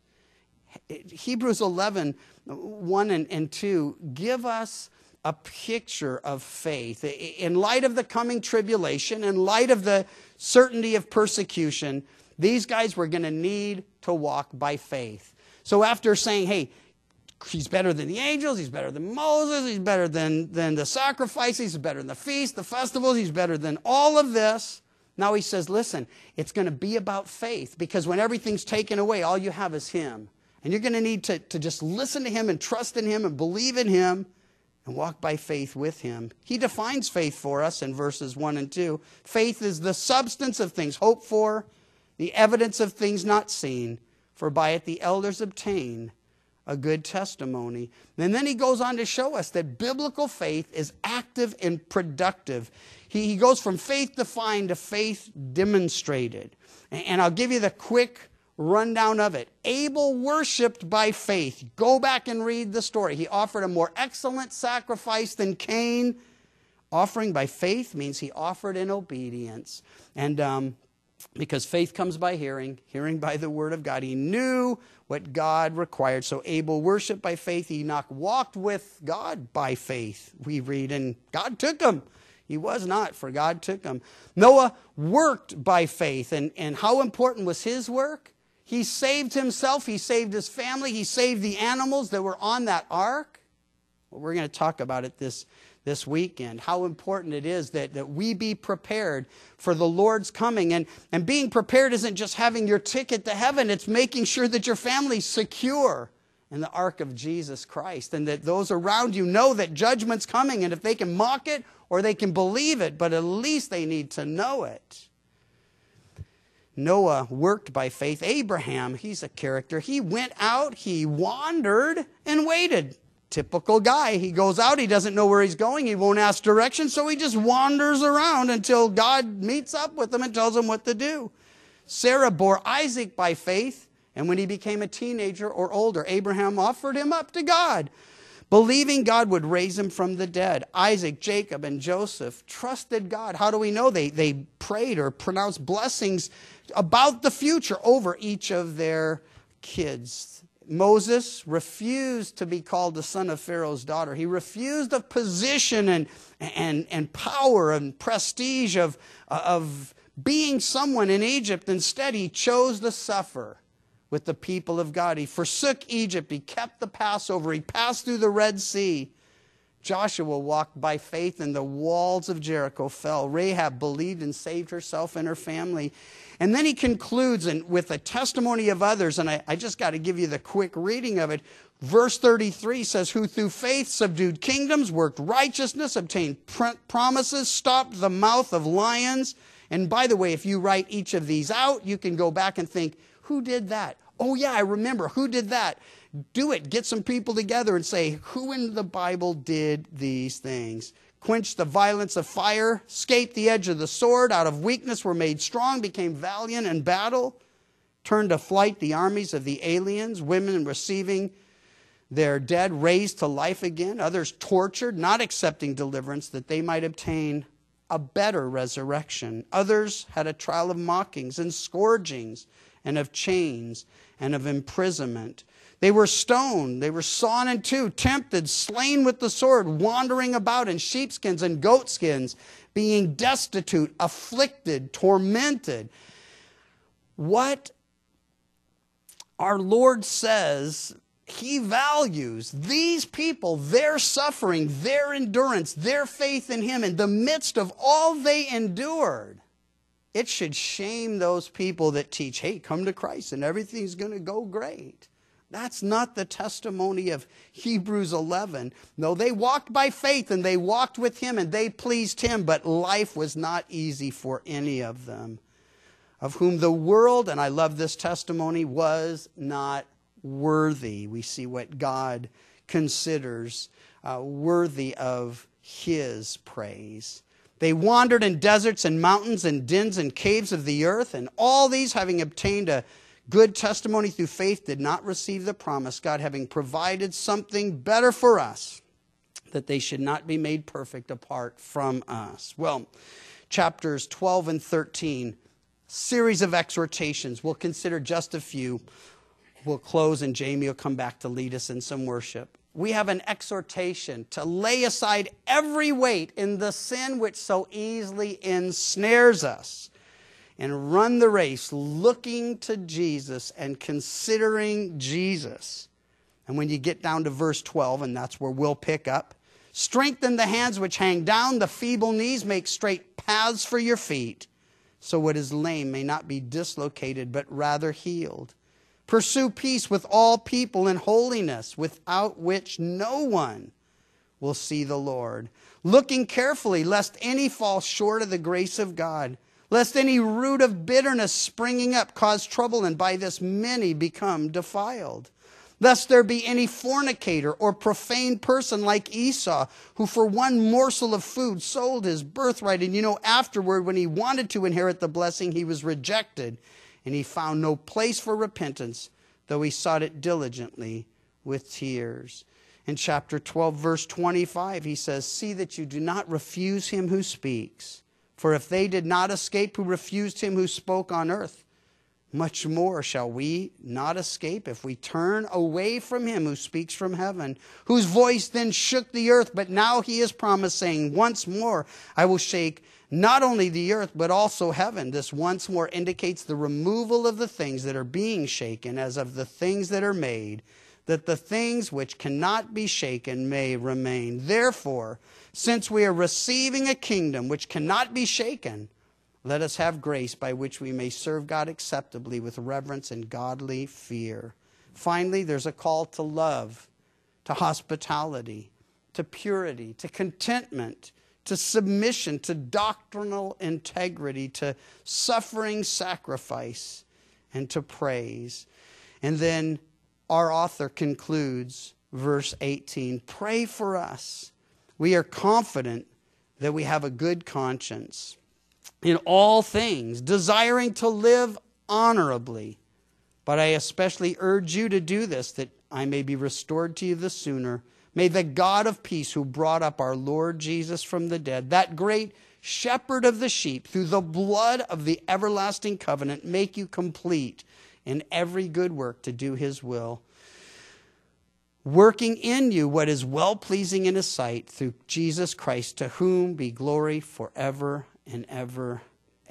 Hebrews eleven, one and two give us a picture of faith. In light of the coming tribulation, in light of the certainty of persecution, these guys were going to need to walk by faith. So after saying, hey, he's better than the angels, he's better than Moses, he's better than, than the sacrifices, he's better than the feast, the festivals, he's better than all of this. Now he says, listen, it's going to be about faith, because when everything's taken away, all you have is him. And you're going to need to, to just listen to him and trust in him and believe in him and walk by faith with him. He defines faith for us in verses one and two. Faith is the substance of things hoped for, the evidence of things not seen, for by it the elders obtain a good testimony. And then he goes on to show us that biblical faith is active and productive. He, he goes from faith defined to faith demonstrated. And, and I'll give you the quick rundown of it. Abel worshiped by faith. Go back and read the story. He offered a more excellent sacrifice than Cain. Offering by faith means he offered in obedience. And um, because faith comes by hearing, hearing by the word of God. He knew what God required. So Abel worshiped by faith. Enoch walked with God by faith, we read, and God took him. He was not, for God took him. Noah worked by faith. And, and how important was his work? He saved himself. He saved his family. He saved the animals that were on that ark. Well, we're going to talk about it this, this weekend, how important it is that, that we be prepared for the Lord's coming. And, and being prepared isn't just having your ticket to heaven. It's making sure that your family's secure in the ark of Jesus Christ, and that those around you know that judgment's coming, and if they can mock it or they can believe it, but at least they need to know it. Noah worked by faith. Abraham, he's a character. He went out, he wandered, and waited. Typical guy. He goes out, he doesn't know where he's going, he won't ask directions, so he just wanders around until God meets up with him and tells him what to do. Sarah bore Isaac by faith, and when he became a teenager or older, Abraham offered him up to God, believing God would raise him from the dead. Isaac, Jacob, and Joseph trusted God. How do we know? They, they prayed or pronounced blessings about the future over each of their kids. Moses refused to be called the son of Pharaoh's daughter. He refused a position and, and, and power and prestige of, of being someone in Egypt. Instead, he chose to suffer with the people of God. He forsook Egypt. He kept the Passover. He passed through the Red Sea. Joshua walked by faith and the walls of Jericho fell. Rahab believed and saved herself and her family. And then he concludes and with a testimony of others, and I, I just got to give you the quick reading of it. Verse thirty-three says, who through faith subdued kingdoms, worked righteousness, obtained pr- promises, stopped the mouth of lions. And by the way, if you write each of these out, you can go back and think, who did that? Oh yeah, I remember. Who did that? Do it. Get some people together and say, who in the Bible did these things? Quenched the violence of fire, escaped the edge of the sword, out of weakness were made strong, became valiant in battle, turned to flight the armies of the aliens, women receiving their dead raised to life again, others tortured, not accepting deliverance that they might obtain a better resurrection. Others had a trial of mockings and scourgings and of chains and of imprisonment. They were stoned, they were sawn in two, tempted, slain with the sword, wandering about in sheepskins and goatskins, being destitute, afflicted, tormented. What our Lord says he values these people, their suffering, their endurance, their faith in him in the midst of all they endured. It should shame those people that teach, hey, come to Christ and everything's going to go great. That's not the testimony of Hebrews eleven. No, they walked by faith and they walked with him and they pleased him, but life was not easy for any of them. Of whom the world, and I love this testimony, was not worthy. We see what God considers uh, worthy of his praise. They wandered in deserts and mountains and dens and caves of the earth, and all these, having obtained a good testimony through faith, did not receive the promise, God having provided something better for us, that they should not be made perfect apart from us. Well, chapters twelve and thirteen, series of exhortations. We'll consider just a few. We'll close and Jamie will come back to lead us in some worship. We have an exhortation to lay aside every weight in the sin which so easily ensnares us and run the race looking to Jesus and considering Jesus. And when you get down to verse twelve, and that's where we'll pick up, strengthen the hands which hang down, the feeble knees, make straight paths for your feet, so what is lame may not be dislocated, but rather healed. Pursue peace with all people and holiness, without which no one will see the Lord. Looking carefully, lest any fall short of the grace of God, lest any root of bitterness springing up cause trouble, and by this many become defiled. Lest there be any fornicator or profane person like Esau, who for one morsel of food sold his birthright. And you know, afterward, when he wanted to inherit the blessing, he was rejected, and he found no place for repentance, though he sought it diligently with tears. In chapter twelve, verse twenty-five, he says, see that you do not refuse him who speaks. For if they did not escape who refused him who spoke on earth, much more shall we not escape if we turn away from him who speaks from heaven, whose voice then shook the earth, but now he is promised, saying, once more I will shake not only the earth, but also heaven. This once more indicates the removal of the things that are being shaken as of the things that are made, that the things which cannot be shaken may remain. Therefore, since we are receiving a kingdom which cannot be shaken, let us have grace by which we may serve God acceptably with reverence and godly fear. Finally, there's a call to love, to hospitality, to purity, to contentment, to submission, to doctrinal integrity, to suffering sacrifice, and to praise. And then our author concludes verse eighteen, pray for us. We are confident that we have a good conscience in all things, desiring to live honorably. But I especially urge you to do this, that I may be restored to you the sooner. May the God of peace, who brought up our Lord Jesus from the dead, that great shepherd of the sheep, through the blood of the everlasting covenant, make you complete in every good work to do his will, working in you what is well-pleasing in his sight, through Jesus Christ, to whom be glory forever and ever.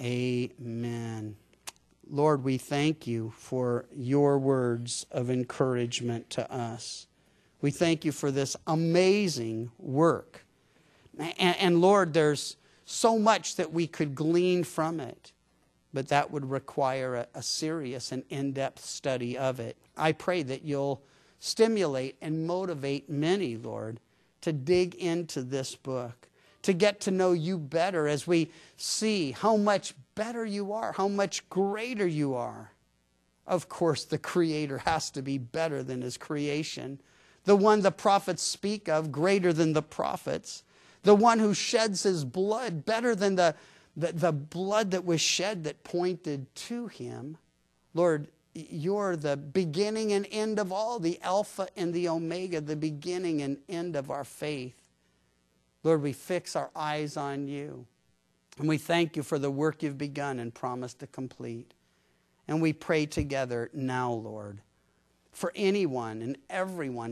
Amen. Lord, we thank you for your words of encouragement to us. We thank you for this amazing work. And, and Lord, there's so much that we could glean from it, but that would require a, a serious and in-depth study of it. I pray that you'll stimulate and motivate many, Lord, to dig into this book, to get to know you better as we see how much better you are, how much greater you are. Of course, the Creator has to be better than his creation. The one the prophets speak of, greater than the prophets. The one who sheds his blood, better than the, the, the blood that was shed that pointed to him. Lord, you're the beginning and end of all, the Alpha and the Omega, the beginning and end of our faith. Lord, we fix our eyes on you. And we thank you for the work you've begun and promised to complete. And we pray together now, Lord, for anyone and everyone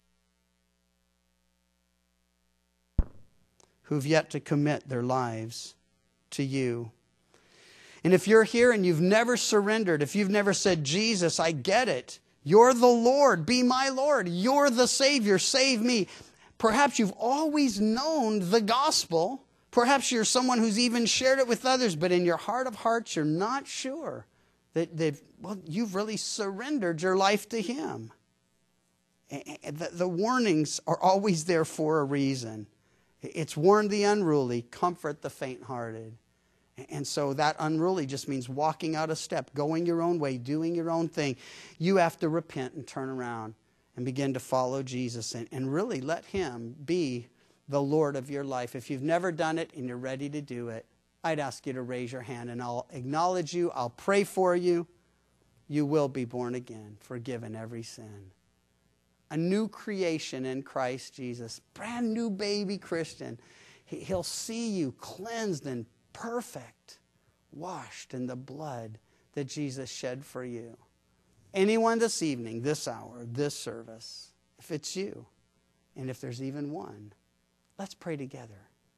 who've yet to commit their lives to you. And if you're here and you've never surrendered, if you've never said, Jesus, I get it. You're the Lord. Be my Lord. You're the Savior. Save me. Perhaps you've always known the gospel. Perhaps you're someone who's even shared it with others, but in your heart of hearts, you're not sure that they've, well, you've really surrendered your life to Him. The, the warnings are always there for a reason. It's warn the unruly, comfort the faint-hearted. And so that unruly just means walking out a step, going your own way, doing your own thing. You have to repent and turn around and begin to follow Jesus and, and really let Him be the Lord of your life. If you've never done it and you're ready to do it, I'd ask you to raise your hand and I'll acknowledge you. I'll pray for you. You will be born again, forgiven every sin. A new creation in Christ Jesus. Brand new baby Christian. He'll see you cleansed and perfect, washed in the blood that Jesus shed for you. Anyone this evening, this hour, this service, if it's you, and if there's even one, let's pray together.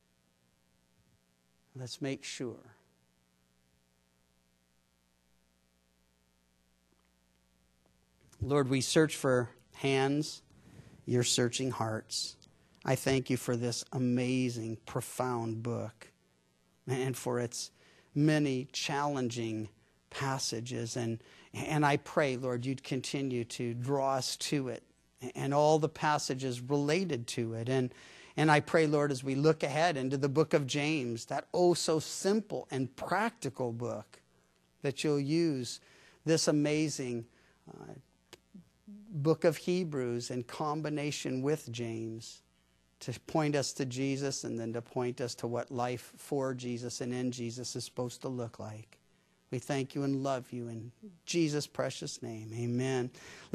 Let's make sure. Lord, we search for hands. You're searching hearts. I thank you for this amazing, profound book and for its many challenging passages. And, and I pray, Lord, you'd continue to draw us to it and all the passages related to it. And, and I pray, Lord, as we look ahead into the book of James, that oh so simple and practical book, that you'll use this amazing uh, book of Hebrews in combination with James to point us to Jesus and then to point us to what life for Jesus and in Jesus is supposed to look like. We thank you and love you in Jesus' precious name. Amen.